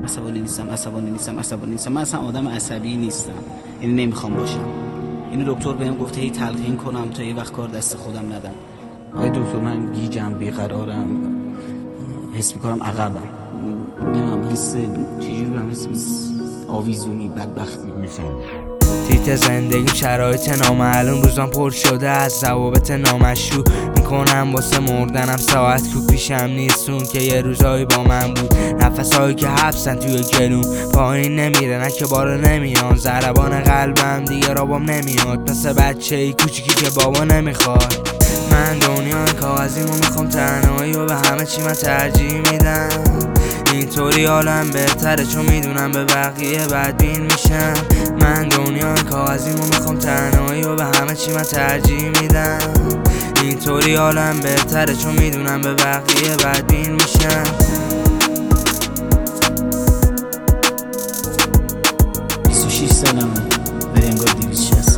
عصبانی نیستم. من اصلا آدم عصبی نیستم، یعنی نمیخوام باشم. اینو دکتر بهم گفته هی تلقین کنم تا یه وقت کار دست خودم ندم. آقای دکتر من گیجم، بیقرارم، حس میکنم عقبم، نمیدونم حس چجوری برم، حس آویزونی، بدبختی میفهم. تیت زندگیم شرایط نامعلوم، روزان پر شده از ضوابط نامشروع. میکنم واسه مردنم ساعت کو پیشم نیستون که یه روزایی با من بود. نفسایی که حبسن توی گلوم، پایین نمیره نه که بالا نمیان. ضربان قلبم دیگه رابم نمیاد، مثل بچه ای کوچیکی که بابا نمیخواد. من دنیای کاغذیمو میخوام، تنهایی و به همه چی من ترجیح میدم. اینطوری حالم بهتره چون میدونم به بقیه بدبین میشم. من دنیای کاغذیمو میخوام، تنهایی و به همه چی من ترجیح میدم. اینطوری حالم بهتره چون میدونم به بقیه بدبین میشم. سالمه ولی انگار 260.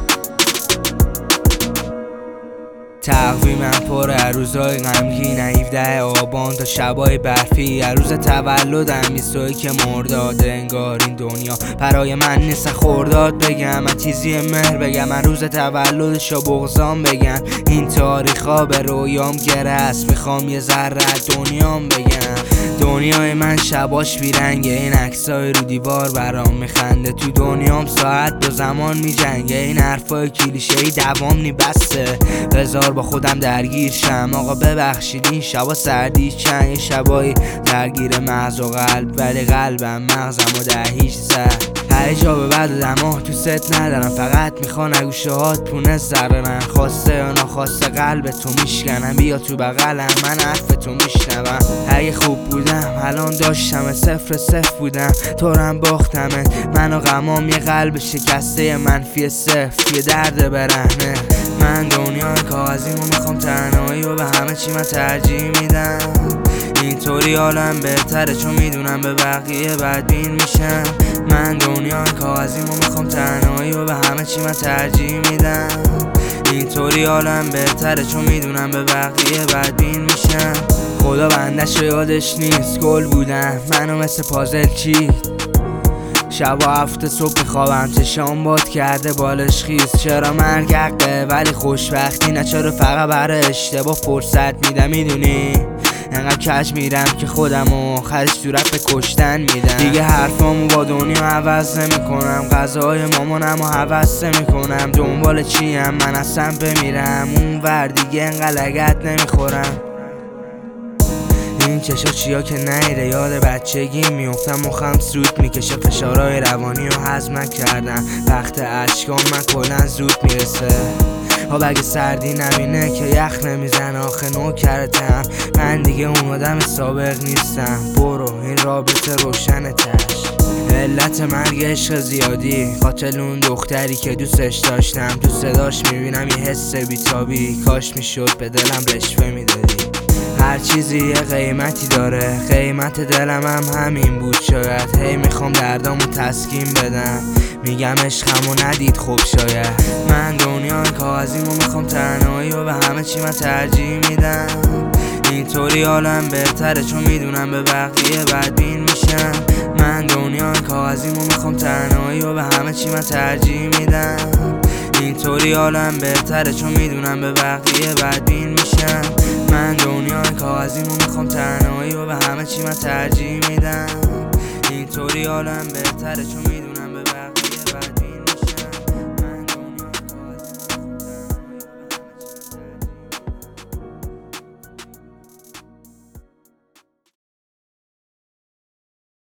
تقویمم پره روزای غمگین، 17 آبان تا شبای برفی. روز تولدم 21 مرداد، انگار این دنیا برای من نیست خرداد بگم. من تیزی مهر بگم، من روز تولدشو بغضام بگم. این تاریخا به رویام گرست، میخوام یه ذره دنیام بگم. دنیای من شباش بیرنگه، این عکسای رو دیوار برام میخنده. تو دنیام ساعت با زمان میجنگه، این حرفای کلیشه‌ای دوام نی بسته. بذار با خودم درگیر شم، آقا ببخشید این شبا سردی چند. یه شبایی درگیر مغز و قلب، ولی قلبم مغزم و در هیچ زد. هر جا به بعد دماغ تو ست ندارم، فقط میخوان گوشه هات پونه زرنن. خواسته یا ناخواسته قلب تو میشکنم، بیا تو بغلم من حرف تو میشنوم. اگه خوب بودم الان داشتم 0-0 بودم، تورم باختمه. من و غمام یه قلب شکسته منفی 0، یه درد برهنه. من دنیای کاغذیمو میخوام، تنهایی و به همه چی من ترجیح میدم. اینطوری حالم بهتره چون میدونم به بقیه بدبین میشم. من دنیای کاغذیمو میخوام، تنهایی و به همه چی من ترجیح میدم. اینطوری حالم بهتره چون میدونم به بقیه بدبین میشم. خدا بندش رو یادش نیست، گل بودم منو مثل پازل چید. شب و هفته صبح خوابم چشام باد کرده بالش خیز. چرا مرگ حقه ولی خوشبختی نه، چرا فقط برای اشتباه فرصت میدم. میدونی انقدر کج میرم که خودمو آخرش صورت به کشتن میدم. دیگه حرفامو با دنیا عوض نمیکنم، غذاهای مامانمو حوض نمیکنم. دنبال چیم من اصلا بمیرم اون ور، دیگه انقدر لگد نمیخورم. این چشا چیا که نیره یاد بچگی میفتم، مخم سود میکشه، فشارهای روانی رو هضم نکردم. وقت اشکام من کلن زود میرسه، آب اگه سردی نبینه که یخ نمیزن. آخه نوکرتم من دیگه اون آدم سابق نیستم. برو این رابطه روشن تش، علت مرگ عشق زیادی. قاتل اون دختری که دوستش داشتم، تو صداش میبینم یه حس بیتابی. کاش میشد به دلم رشوه میدادی. هر چیزی یه قیمتی داره، قیمت دلم هم همین بود شاید. هی میخوام دردامو تسکین بدم، میگم عشقمو ندید خوب شاید. من دنیای کاغذیمو میخوام، تنهایی و به همه چی من ترجیح میدم. اینطوری حالم بهتره چون میدونم به بقیه بدبین میشم. من دنیای کاغذیمو میخوام، تنهایی و به همه چی من ترجیح میدم. اینطوری حالم بهتره چون میدونم به بقیه بدبین میشم. من دنیای کاغذیمو میخوام، تنهایی و به همه چی من ترجیح میدم. اینطوری حالم بهتره چون میدونم